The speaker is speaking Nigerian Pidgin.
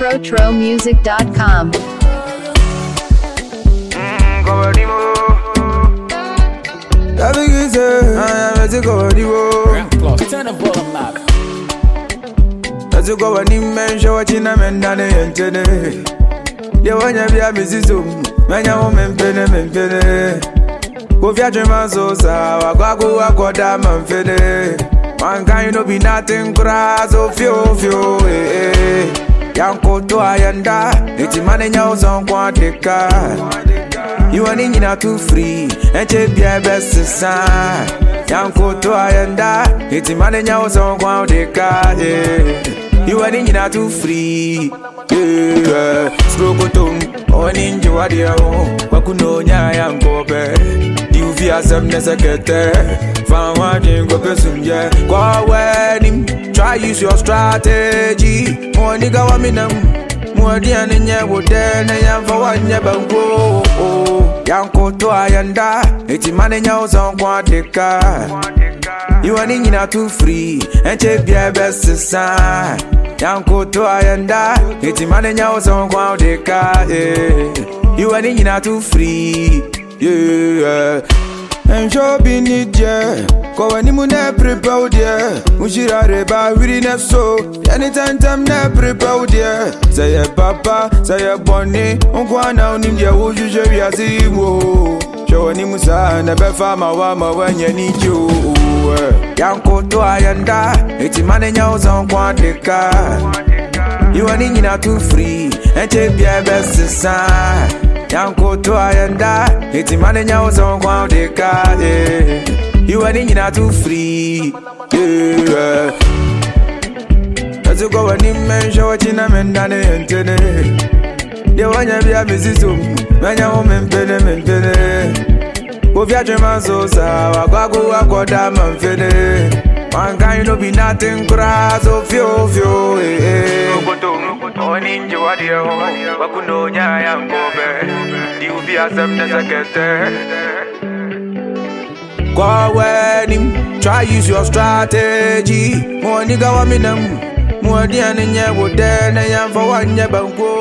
TroTroMusic.com. Turn the volume up. Let's go and mention what you know and done it. You want to be a Mrs. Manya woman penny. Go for your man so sour, go a diamond fede. One kind of be nothing grass or few. Yanko to Ayanda, it's money now on Quantica. You are in too free, and take your best sign. Yanko to Ayanda, it's money now on Quantica. You are in too free. Strokotum, on in Joadia, Wakuno Yanko. You fear some secretary. Found one in Gopesumja. Go wedding, try use your strategy. More nigga waminam, more than in your wood, and I am for one yabango. Yanko to Ayanda, it's money now on Quantica. You are in too free, and take your best sign. Yanko to Ayanda, it's money now on Quantica. You are in too free, yeah. And shopping it, yeah. Go any moon, prepared, yeah. Mushira reba, really not so. Anytime, not prepared, yeah. Say a papa, say a bonnet. Unquana, India, would you show you see you? Show any musa, never found my wama when you need you. Yanko to Ayanda, it's money now on Quantica. You are in too free, and take your best sign. Yanko to Ayanda, it's money now on Quantica. You are in too free. Let's go and mention what you know and done it. You want to be a Mrs. Manya woman penny. Go for your man so sour, go diamond fede. One kind of be nothing grass or few. On in Joadia, Wakuno Yanko. You fear some secretary. Go wedding, try use your strategy. More nigga waminam, more than in your wood, and I am for one yabango.